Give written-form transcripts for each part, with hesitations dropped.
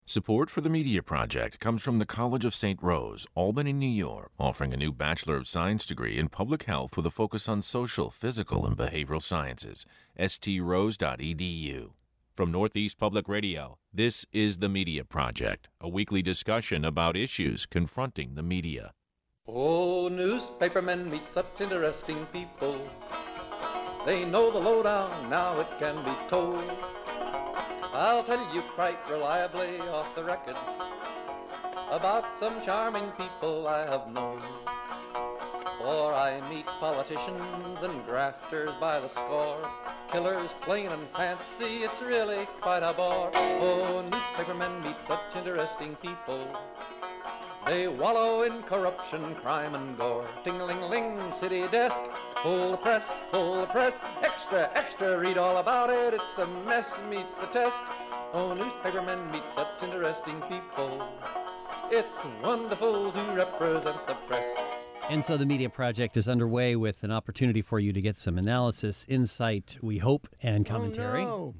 Support for the Media Project comes from the College of St. Rose, Albany, New York, offering a new Bachelor of Science degree in Public Health with a focus on social, physical, and behavioral sciences. strose.edu. From Northeast Public Radio, this is the Media Project, a weekly discussion about issues confronting the media. Oh, newspapermen meet such interesting people. They know the lowdown, now it can be told. I'll tell you quite reliably off the record about some charming people I have known. For I meet politicians and grafters by the score, killers plain and fancy, it's really quite a bore. Oh, newspapermen meet such interesting people. They wallow in corruption, crime and gore. Ting-a-ling-a-ling, city desk, full the press, extra, extra, read all about it, it's a mess, meets the test. Oh, newspapermen meet such interesting people. It's wonderful to represent the press. And so the Media Project is underway with an opportunity for you to get some analysis, insight, we hope, and commentary. Oh, no.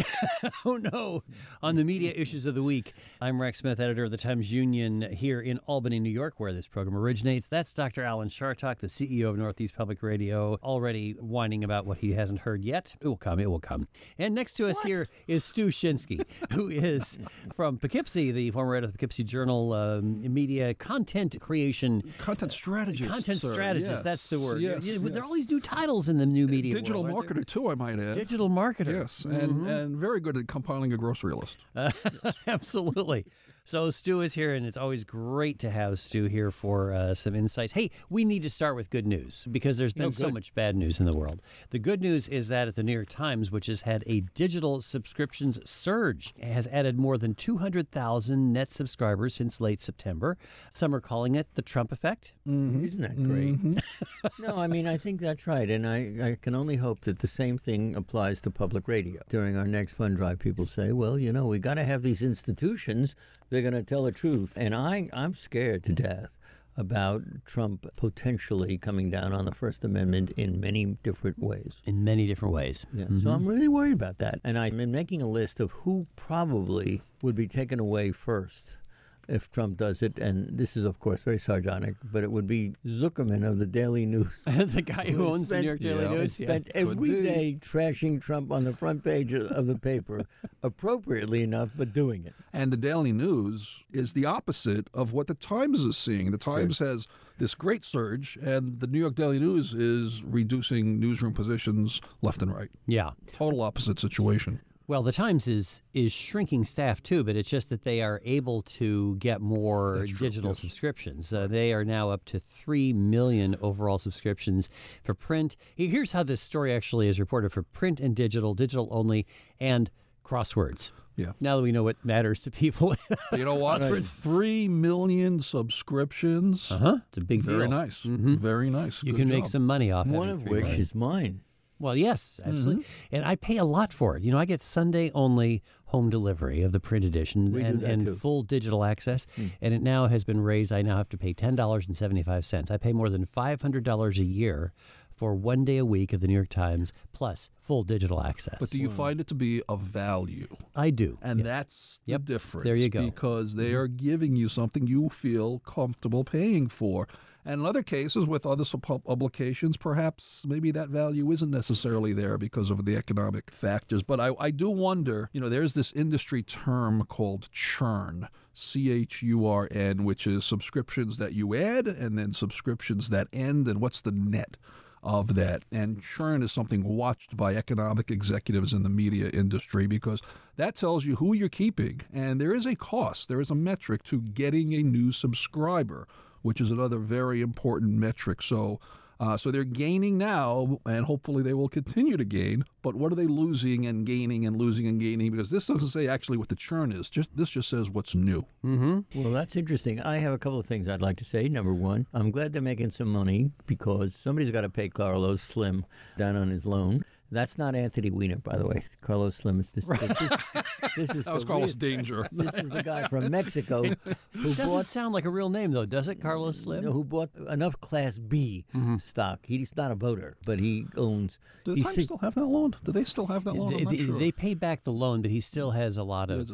Oh, no. On the media issues of the week. I'm Rex Smith, editor of the Times-Union here in Albany, New York, where this program originates. That's Dr. Alan Chartock, the CEO of Northeast Public Radio, already whining about what he hasn't heard yet. It will come, it will come. And next to us here is Stu Shinsky, who is from Poughkeepsie, the former editor of the Poughkeepsie Journal, media content creation. Content strategist. Content strategist, yes. That's the word. Yes, There are all these new titles in the new media Digital world, marketer, too, I might add. Digital marketer. Yes, and very good at compiling a grocery list. Absolutely. So Stu is here, and it's always great to have Stu here for some insights. Hey, we need to start with good news because there's been so much bad news in the world. The good news is that at the New York Times, which has had a digital subscriptions surge, has added more than 200,000 net subscribers since late September. Some are calling it the Trump effect. Isn't that great? No, I mean, I think that's right. And I can only hope that the same thing applies to public radio. During our next fund drive, people say, well, you know, we got to have these institutions. They're going to tell the truth. And I'm scared to death about Trump potentially coming down on the First Amendment in many different ways. In many different ways. Yeah. So I'm really worried about that. And I'm making a list of who probably would be taken away first if Trump does it. And this is, of course, very sardonic, but it would be Zuckerman of the Daily News. The guy who owns the New York Daily News. Spent every day trashing Trump on the front page of the paper, appropriately enough, but doing it. And the Daily News is the opposite of what the Times is seeing. The Times has this great surge, and the New York Daily News is reducing newsroom positions left and right. Yeah. Total opposite situation. Well, the Times is shrinking staff, too, but it's just that they are able to get more digital subscriptions. They are now up to 3 million overall subscriptions for print. Here's how this story actually is reported for print and digital only, and crosswords. Yeah. Now that we know what matters to people. You know what? For 3 million subscriptions. It's a big deal. Very nice. Very nice. You Good can job. make some money off One having of 3 which million. is mine. Well, yes, absolutely. And I pay a lot for it. You know, I get Sunday-only home delivery of the print edition We do that and too. full digital access. And it now has been raised. I now have to pay $10.75. I pay more than $500 a year for 1 day a week of the New York Times plus full digital access. But do you find it to be of value? I do. And yes. that's the Yep. difference. There you go. Because they are giving you something you feel comfortable paying for. And in other cases, with other publications, perhaps maybe that value isn't necessarily there because of the economic factors. But I do wonder, you know, there's this industry term called churn, CHURN, which is subscriptions that you add and then subscriptions that end, and what's the net of that. And churn is something watched by economic executives in the media industry because that tells you who you're keeping. And there is a cost, there is a metric to getting a new subscriber, which is another very important metric. So they're gaining now, and hopefully they will continue to gain. But what are they losing and gaining and losing and gaining? Because this doesn't say actually what the churn is. This just says what's new. Well, that's interesting. I have a couple of things I'd like to say. Number one, I'm glad they're making some money because somebody's got to pay Carlos Slim down on his loan. That's not Anthony Weiner, by the way. Carlos Slim is this. This is That was Carlos Danger. This is the guy from Mexico who Doesn't sound like a real name, though, does it, Carlos Slim? who bought enough Class B stock. He's not a voter, but he owns. Do the Times still have that loan? Do they still have that loan? I'm not sure. They paid back the loan, but he still has a lot of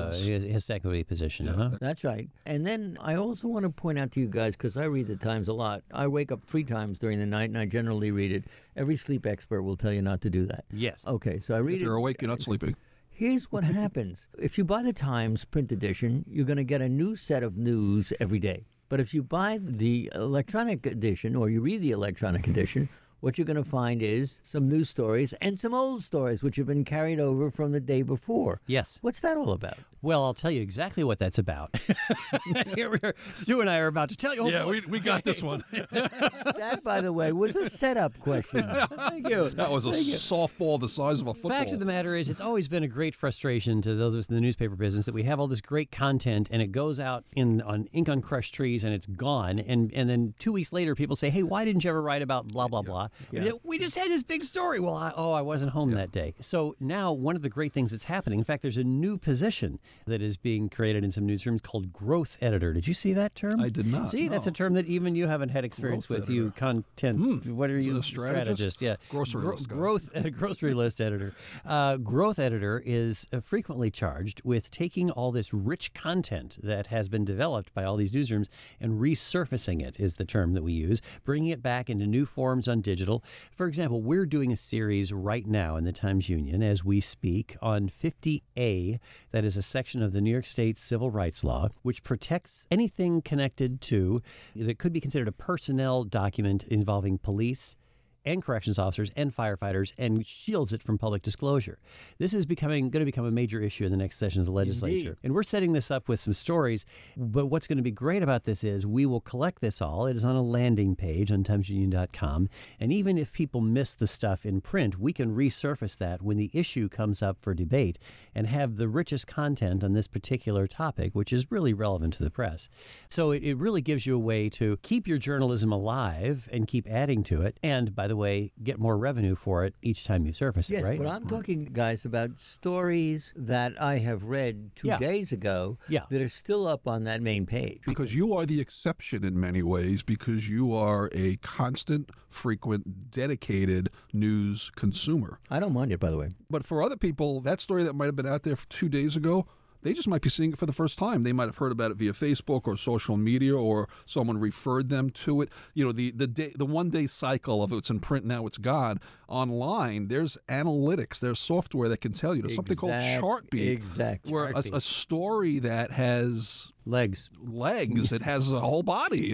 his equity position. That's right. And then I also want to point out to you guys, because I read the Times a lot. I wake up 3 times during the night, and I generally read it. Every sleep expert will tell you not to do that. Yes. Okay, so I read it. If you're awake, you're not sleeping. Here's what happens. If you buy the Times print edition, you're going to get a new set of news every day. But if you buy the electronic edition, or you read the electronic edition, what you're going to find is some news stories and some old stories which have been carried over from the day before. Yes. What's that all about? Well, I'll tell you exactly what that's about. Here we are. Stu and I are about to tell you. Yeah, we got this one. That, by the way, was a setup question. Thank you. That was a softball the size of a football. Fact of the matter is, it's always been a great frustration to those of us in the newspaper business that we have all this great content and it goes out on ink on crushed trees and it's gone. And then 2 weeks later, people say, hey, why didn't you ever write about blah, blah, blah? Yeah. We just had this big story. Well, I wasn't home that day. So now one of the great things that's happening, in fact, there's a new position that is being created in some newsrooms called growth editor. Did you see that term? I did not. See, that's a term that even you haven't had experience Growth with. You content. What are you? A strategist? Yeah. Grocery list guy. Grocery list editor. Growth editor is frequently charged with taking all this rich content that has been developed by all these newsrooms and resurfacing it is the term that we use, bringing it back into new forms on digital. For example, we're doing a series right now in the Times-Union as we speak on 50A, that is a section of the New York State civil rights law, which protects anything connected to that could be considered a personnel document involving police and corrections officers and firefighters and shields it from public disclosure. This is going to become a major issue in the next session of the legislature. Indeed. And we're setting this up with some stories. But what's going to be great about this is we will collect this all. It is on a landing page on timesunion.com. And even if people miss the stuff in print, we can resurface that when the issue comes up for debate and have the richest content on this particular topic, which is really relevant to the press. So it really gives you a way to keep your journalism alive and keep adding to it. And by the way, get more revenue for it each time you surface Yes, it, right? but I'm talking, guys, about stories that I have read 2 days ago that are still up on that main page. Because you are the exception in many ways, because you are a constant, frequent, dedicated news consumer. I don't mind it, by the way. But for other people, that story that might have been out there 2 days ago, they just might be seeing it for the first time. They might have heard about it via Facebook or social media, or someone referred them to it. You know, the 1 day cycle of it's in print, now it's gone. Online, there's analytics, there's software that can tell you. There's something called Chartbeat. Exactly. Where a story that has legs, it has a whole body.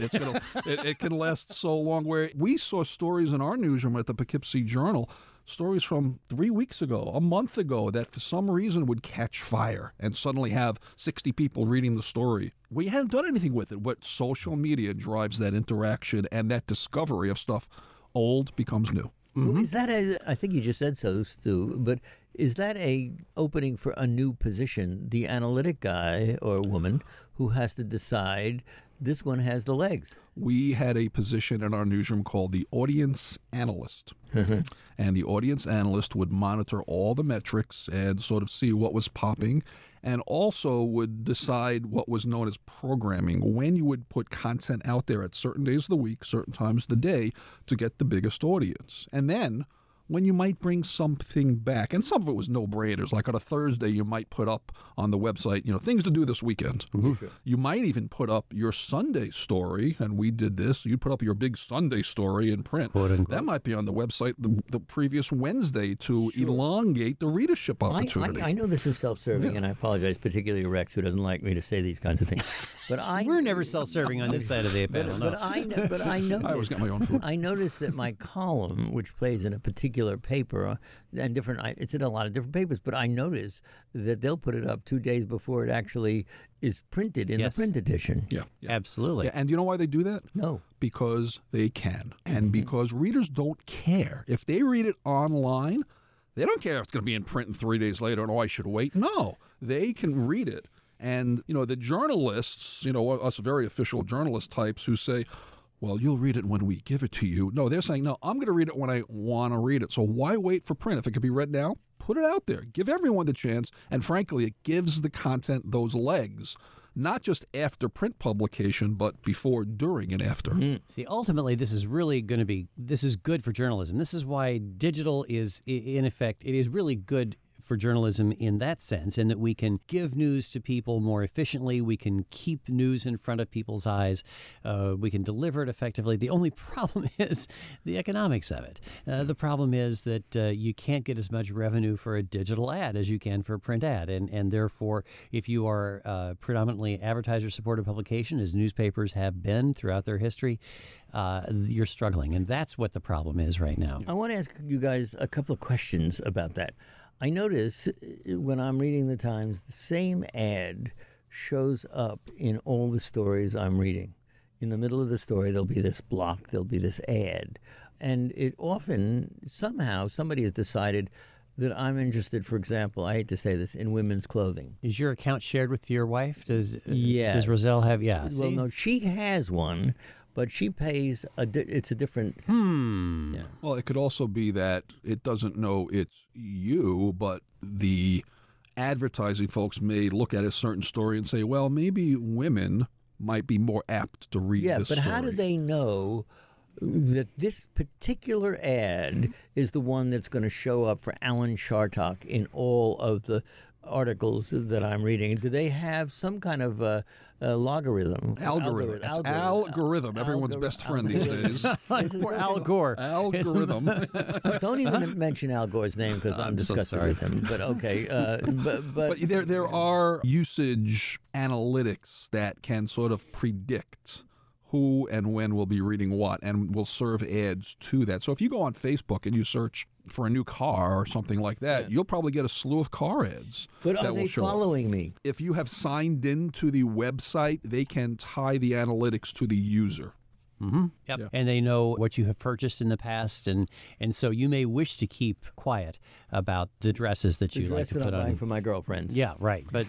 It can last so long. Where we saw stories in our newsroom at the Poughkeepsie Journal, stories from 3 weeks ago, a month ago, that for some reason would catch fire and suddenly have 60 people reading the story. We hadn't done anything with it, but social media drives that interaction and that discovery of stuff. Old becomes new. So is that I think you just said so, Stu, but is that a opening for a new position, the analytic guy or woman who has to decide this one has the legs? We had a position in our newsroom called the audience analyst. And the audience analyst would monitor all the metrics and sort of see what was popping, and also would decide what was known as programming, when you would put content out there at certain days of the week, certain times of the day, to get the biggest audience. And then when you might bring something back, and some of it was no-brainers, like on a Thursday you might put up on the website, things to do this weekend. Sure. You might even put up your Sunday story, and we did this. You'd put up your big Sunday story in print. That might be on the website the previous Wednesday to elongate the readership opportunity. I know this is self-serving, and I apologize, particularly Rex, who doesn't like me to say these kinds of things. But we're never self-serving on this side of the panel. But I noticed, I always get my own food. I noticed that my column, which plays in a particular paper and it's in a lot of different papers, but I notice that they'll put it up 2 days before it actually is printed in the print edition. Yeah. Absolutely. Yeah, and do you know why they do that? No. Because they can. And because readers don't care. If they read it online, they don't care if it's going to be in print and 3 days later and I should wait. No, they can read it. And, the journalists, us very official journalist types who say, well, you'll read it when we give it to you. No, they're saying, no, I'm going to read it when I want to read it. So why wait for print? If it could be read now, put it out there. Give everyone the chance. And frankly, it gives the content those legs, not just after print publication, but before, during, and after. See, ultimately, this is good for journalism. This is why digital is, in effect, it is really good for journalism in that sense, in that we can give news to people more efficiently. We can keep news in front of people's eyes. We can deliver it effectively. The only problem is the economics of it. The problem is that you can't get as much revenue for a digital ad as you can for a print ad. And therefore, if you are predominantly advertiser-supported publication, as newspapers have been throughout their history, you're struggling. And that's what the problem is right now. I want to ask you guys a couple of questions about that. I notice when I'm reading the Times, the same ad shows up in all the stories I'm reading. In the middle of the story, there'll be this block, there'll be this ad. And it often, somehow, somebody has decided that I'm interested, for example, I hate to say this, in women's clothing. Is your account shared with your wife? Yes. Does Roselle have? Yeah. Well, no, she has one, but she pays, it's a different... Yeah. Well, it could also be that it doesn't know it's you, but the advertising folks may look at a certain story and say, well, maybe women might be more apt to read this story. Yeah, but how do they know that this particular ad is the one that's going to show up for Alan Chartock in all of the articles that I'm reading? Do they have some kind of logarithm? Algorithm. That's algorithm. Everyone's best friend these days. Poor Al Gore. Algorithm. Don't even mention Al Gore's name because I'm disgusted with him. But okay. But there are usage analytics that can sort of predict who and when will be reading what and will serve ads to that. So if you go on Facebook and you search for a new car or something like that, you'll probably get a slew of car ads. But are they following me? If you have signed into the website, they can tie the analytics to the user. Mm-hmm. Yep. Yeah. And they know what you have purchased in the past, and so you may wish to keep quiet about the dresses that you like to put on. For my girlfriends. Yeah, right. But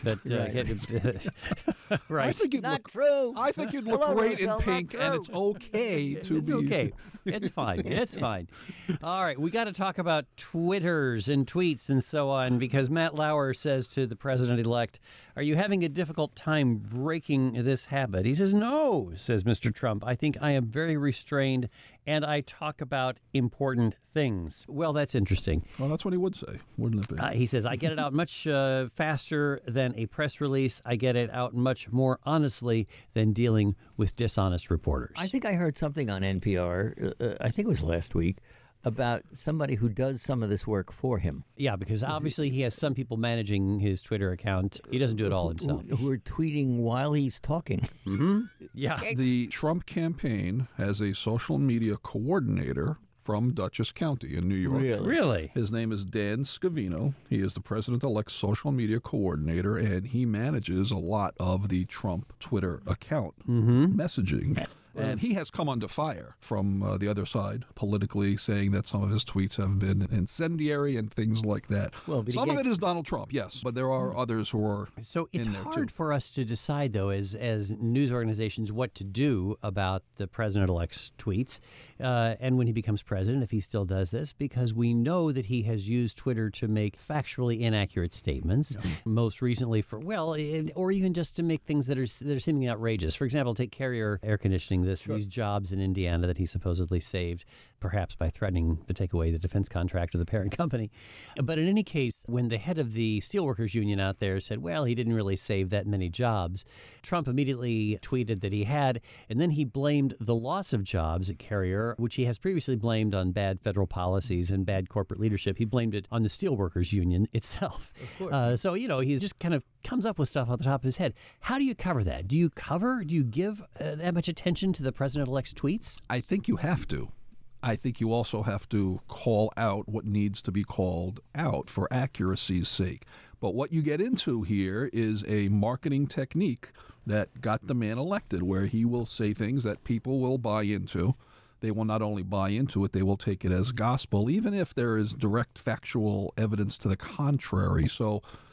right. I think you'd Not true. I think you'd look great in pink, and it's okay to It's be. okay. It's fine. It's fine. All right, we got to talk about Twitters and tweets and so on, because Matt Lauer says to the president-elect, "Are you having a difficult time breaking this habit?" He says, "No," says Mr. Trump. "I think I am very restrained, and I talk about important things." Well, that's interesting. Well, that's what he would say, wouldn't it be? He says, "I get it out much faster than a press release. I get it out much more honestly than dealing with dishonest reporters." I think I heard something on NPR, I think it was last week, about somebody who does some of this work for him. Yeah, because obviously he has some people managing his Twitter account. He doesn't do it all himself. Who are tweeting while he's talking. Mm-hmm. Yeah. The Trump campaign has a social media coordinator from Dutchess County in New York. Really? His name is Dan Scavino. He is the president-elect's social media coordinator, and he manages a lot of the Trump Twitter account messaging. And he has come under fire from the other side politically, saying that some of his tweets have been incendiary and things like that. Well, some of it is Donald Trump, yes, but there are others who are So it's in there hard too. for us to decide, though, as news organizations, what to do about the president-elect's tweets and when he becomes president, if he still does this, because we know that he has used Twitter to make factually inaccurate statements, most recently or even just to make things that are seemingly outrageous. For example, take Carrier Air Conditioning, these jobs in Indiana that he supposedly saved, perhaps by threatening to take away the defense contract of the parent company. But in any case, when the head of the Steelworkers Union out there said, well, he didn't really save that many jobs, Trump immediately tweeted that he had, and then he blamed the loss of jobs at Carrier, which he has previously blamed on bad federal policies and bad corporate leadership. He blamed it on the Steelworkers Union itself. Of course. So, he just kind of comes up with stuff off the top of his head. How do you cover that? Do you give that much attention to the president-elect's tweets? I think you have to. I think you also have to call out what needs to be called out for accuracy's sake. But what you get into here is a marketing technique that got the man elected, where he will say things that people will buy into. They will not only buy into it, they will take it as gospel, even if there is direct factual evidence to the contrary. So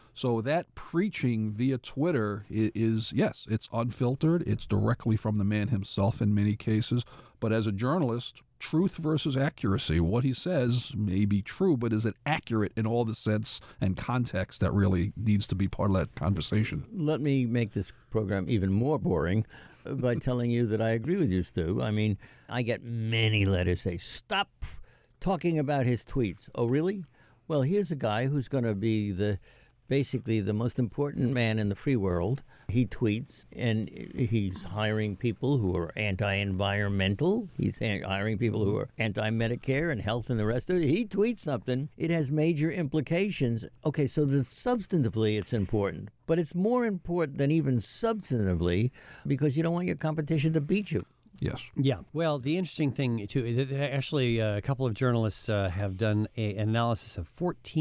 So that preaching via Twitter is, yes, it's unfiltered. It's directly from the man himself in many cases. But as a journalist, truth versus accuracy. What he says may be true, but is it accurate in all the sense and context that really needs to be part of that conversation? Let me make this program even more boring by telling you that I agree with you, Stu. I mean, I get many letters say, stop talking about his tweets. Oh, really? Well, here's a guy who's going to be basically the most important man in the free world. He tweets, and he's hiring people who are anti-environmental. He's hiring people who are anti-Medicare and health and the rest of it. He tweets something. It has major implications. Okay, so substantively it's important. But it's more important than even substantively because you don't want your competition to beat you. Yes. Yeah. Well, the interesting thing, too, is that actually a couple of journalists have done an analysis of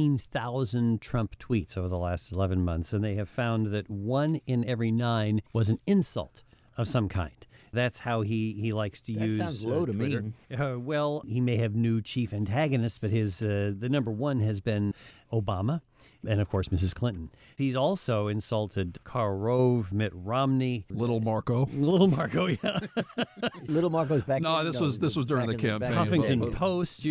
14,000 Trump tweets over the last 11 months, and they have found that 1 in every 9 was an insult of some kind. That's how he likes to use sounds low to Twitter. me. Well, he may have new chief antagonists, but his the number one has been Obama and, of course, Mrs. Clinton. He's also insulted Karl Rove, Mitt Romney. Little Marco. Little Marco, yeah. Little Marco's back. No, this was during the campaign. Huffington Post,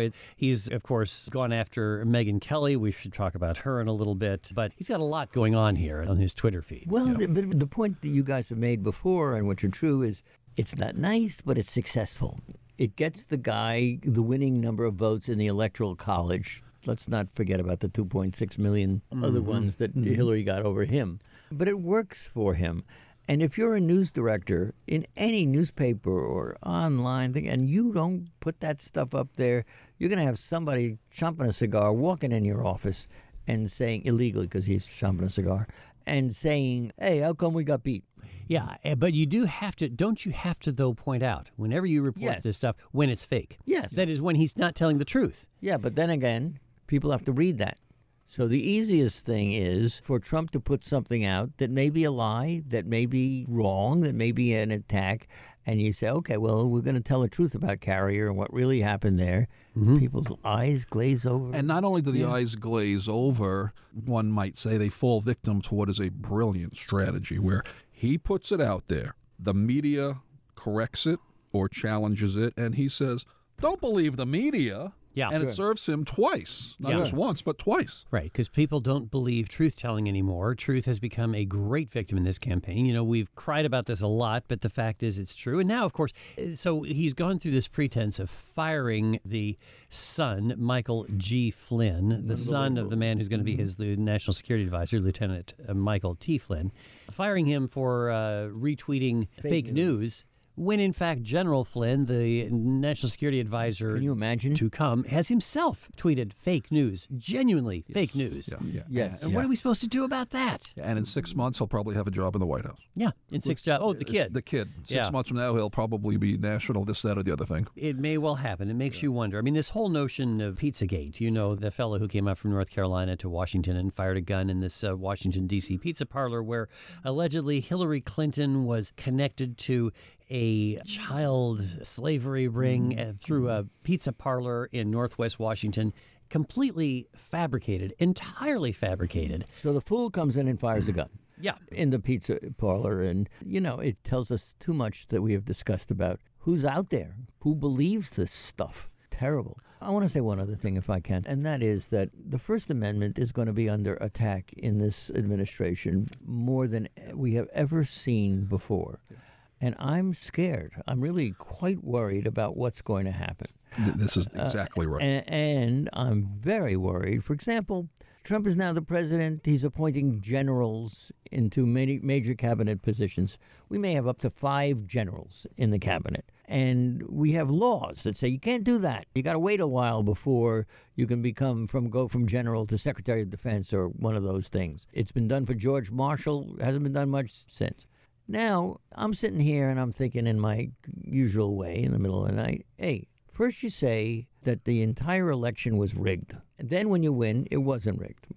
he's, of course, gone after Megyn Kelly. We should talk about her in a little bit. But he's got a lot going on here on his Twitter feed. Well, but the point that you guys have made before and which are true is it's not nice, but it's successful. It gets the guy the winning number of votes in the Electoral College. Let's not forget about the 2.6 million other ones that Hillary got over him. But it works for him. And if you're a news director in any newspaper or online thing, and you don't put that stuff up there, you're going to have somebody chomping a cigar, walking in your office and saying, illegally because he's chomping a cigar, and saying, hey, how come we got beat? Yeah, but don't you have to, though, point out, whenever you report this stuff, when it's fake? Yes. That is when he's not telling the truth. Yeah, but then again, people have to read that. So the easiest thing is for Trump to put something out that may be a lie, that may be wrong, that may be an attack, and you say, okay, well, we're going to tell the truth about Carrier and what really happened there. People's eyes glaze over. And not only do the eyes glaze over, one might say they fall victim to what is a brilliant strategy where he puts it out there, the media corrects it or challenges it, and he says, don't believe the media. Yeah. And it serves him twice, not just once, but twice. Right, because people don't believe truth-telling anymore. Truth has become a great victim in this campaign. We've cried about this a lot, but the fact is it's true. And now, of course, so he's gone through this pretense of firing the son, Michael G. Flynn, the son of the man who's going to be his national security advisor, Lieutenant Michael T. Flynn, firing him for retweeting fake news. When, in fact, General Flynn, the National Security Advisor Can you imagine? to come, has himself tweeted fake news, genuinely fake news. Yes. And what are we supposed to do about that? And in 6 months, he'll probably have a job in the White House. Yeah, in 6 jobs. Oh, the kid. The kid. 6 months from now, he'll probably be national, this, that, or the other thing. It may well happen. It makes you wonder. I mean, this whole notion of Pizzagate, the fellow who came out from North Carolina to Washington and fired a gun in this Washington, D.C. pizza parlor where allegedly Hillary Clinton was connected to a child slavery ring through a pizza parlor in Northwest Washington. Completely fabricated, entirely fabricated. So the fool comes in and fires a gun. Yeah. In the pizza parlor. And, it tells us too much that we have discussed about who's out there, who believes this stuff. Terrible. I want to say one other thing, if I can, and that is that the First Amendment is going to be under attack in this administration more than we have ever seen before. And I'm scared. I'm really quite worried about what's going to happen. This is exactly right. And I'm very worried. For example, Trump is now the president. He's appointing generals into many major cabinet positions. We may have up to 5 generals in the cabinet. And we have laws that say you can't do that. You got to wait a while before you can go from general to Secretary of Defense or one of those things. It's been done for George Marshall. It hasn't been done much since. Now, I'm sitting here and I'm thinking in my usual way in the middle of the night, hey, first you say that the entire election was rigged. And then when you win, it wasn't rigged.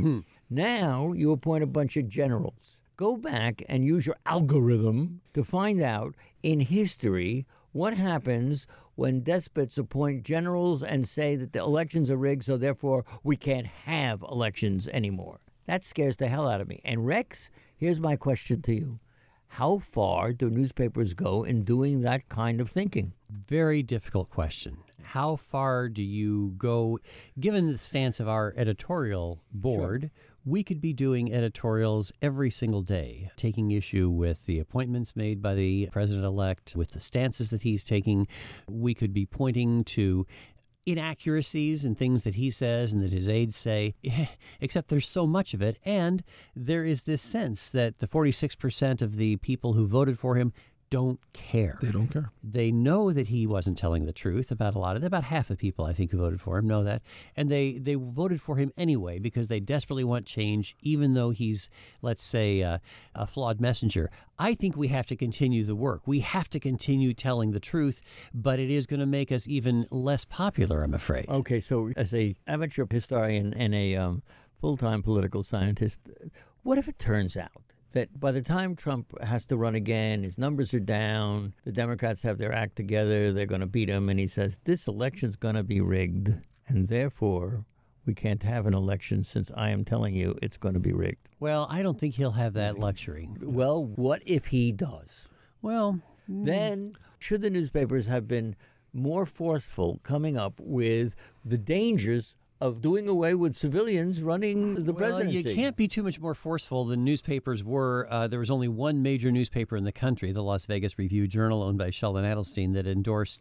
Now you appoint a bunch of generals. Go back and use your algorithm to find out in history what happens when despots appoint generals and say that the elections are rigged, so therefore we can't have elections anymore. That scares the hell out of me. And Rex, here's my question to you. How far do newspapers go in doing that kind of thinking? Very difficult question. How far do you go? Given the stance of our editorial board, we could be doing editorials every single day, taking issue with the appointments made by the president-elect, with the stances that he's taking. We could be pointing to inaccuracies and things that he says and that his aides say, except there's so much of it. And there is this sense that the 46% of the people who voted for him don't care. They don't care. They know that he wasn't telling the truth about a lot of it. About half the people, I think, who voted for him know that. And they voted for him anyway because they desperately want change, even though he's, let's say, a flawed messenger. I think we have to continue the work. We have to continue telling the truth, but it is going to make us even less popular, I'm afraid. Okay, so as a amateur historian and a full-time political scientist, what if it turns out that by the time Trump has to run again, his numbers are down, the Democrats have their act together, they're going to beat him, and he says, this election's going to be rigged, and therefore we can't have an election since I am telling you it's going to be rigged. Well, I don't think he'll have that luxury. Well, what if he does? Well, Then should the newspapers have been more forceful coming up with the dangers of doing away with civilians running the presidency? You can't be too much more forceful than newspapers were. There was only one major newspaper in the country, the Las Vegas Review-Journal, owned by Sheldon Adelstein, that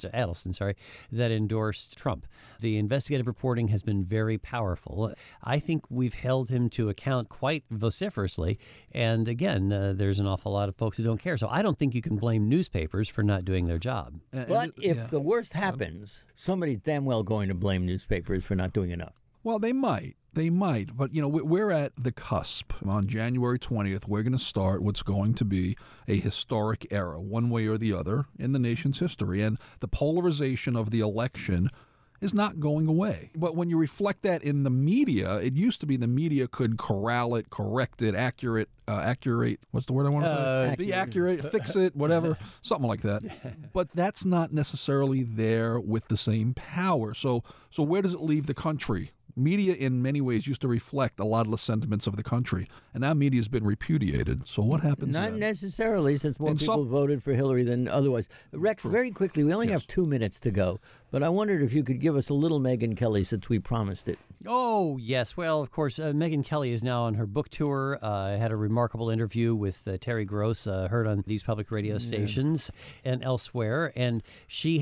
endorsed Trump. The investigative reporting has been very powerful. I think we've held him to account quite vociferously. And again, there's an awful lot of folks who don't care. So I don't think you can blame newspapers for not doing their job. But if the worst happens, somebody's damn well going to blame newspapers for not doing enough. Well, they might. But, we're at the cusp. On January 20th, we're going to start what's going to be a historic era, one way or the other, in the nation's history. And the polarization of the election is not going away. But when you reflect that in the media, it used to be the media could corral it, correct it, accurate, what's the word I want to say? Be accurate, fix it, whatever, something like that. But that's not necessarily there with the same power. So where does it leave the country? Media, in many ways, used to reflect a lot of the sentiments of the country, and now media has been repudiated. So what happens Not then? necessarily, since more people voted for Hillary than otherwise. Rex, very quickly, we only have 2 minutes to go, but I wondered if you could give us a little Megyn Kelly since we promised it. Oh, yes. Well, of course, Megyn Kelly is now on her book tour. I had a remarkable interview with Terry Gross, heard on these public radio stations and elsewhere. And she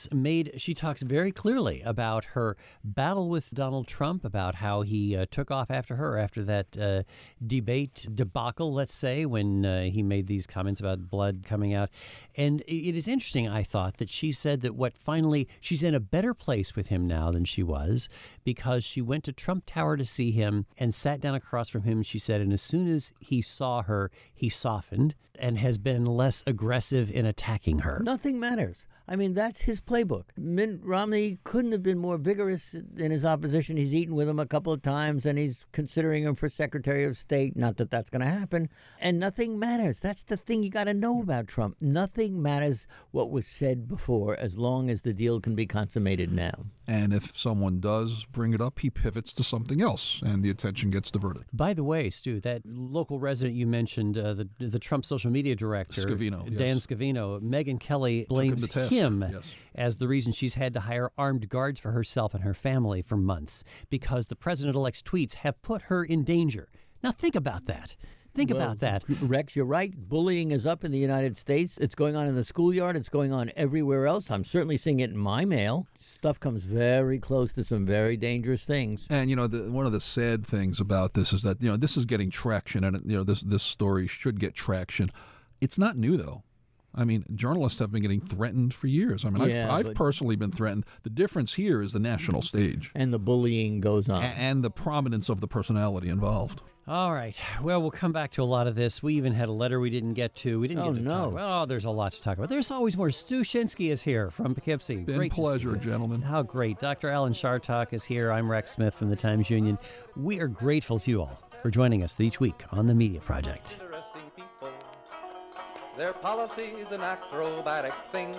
talks very clearly about her battle with Donald Trump, about how he took off after her after that debate debacle, let's say, when he made these comments about blood coming out. And it is interesting, I thought, that she said that she's in a better place with him now than she was, because she went to Trump Tower to see him and sat down across from him, she said, and as soon as he saw her, he softened and has been less aggressive in attacking her. Nothing matters. I mean, that's his playbook. Mitt Romney couldn't have been more vigorous in his opposition. He's eaten with him a couple of times, and he's considering him for Secretary of State. Not that that's going to happen. And nothing matters. That's the thing you got to know about Trump. Nothing matters what was said before, as long as the deal can be consummated now. And if someone does bring it up, he pivots to something else, and the attention gets diverted. By the way, Stu, that local resident you mentioned, the Trump social media director, Scavino, yes. Dan Scavino, Megyn Kelly blames him yes. as the reason she's had to hire armed guards for herself and her family for months, because the president-elect's tweets have put her in danger. Now think about that. Think about that. Rex, you're right. Bullying is up in the United States. It's going on in the schoolyard. It's going on everywhere else. I'm certainly seeing it in my mail. Stuff comes very close to some very dangerous things. And, one of the sad things about this is that, this is getting traction, and, this story should get traction. It's not new, though. I mean, journalists have been getting threatened for years. I mean, I've personally been threatened. The difference here is the national stage. And the bullying goes on. And the prominence of the personality involved. All right. Well, we'll come back to a lot of this. We even had a letter we didn't get to. We didn't get to talk about. Oh, there's a lot to talk about. There's always more. Stu Shinsky is here from Poughkeepsie. Been pleasure, gentlemen. How great. Dr. Alan Chartock is here. I'm Rex Smith from the Times-Union. We are grateful to you all for joining us each week on the Media Project. Interesting people. Their policy's an acrobatic thing.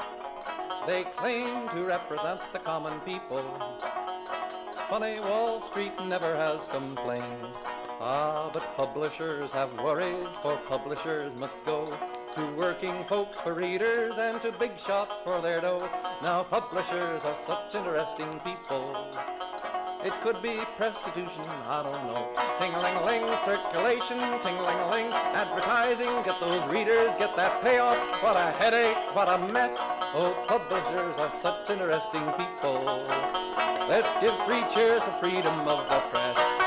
They claim to represent the common people. It's funny, Wall Street never has complained. Ah, but publishers have worries, for publishers must go to working folks for readers and to big shots for their dough. Now publishers are such interesting people. It could be prostitution, I don't know. Ting-a-ling-a-ling, circulation, ting-a-ling-a-ling, advertising, get those readers, get that payoff. What a headache, what a mess. Oh, publishers are such interesting people. Let's give 3 cheers for freedom of the press.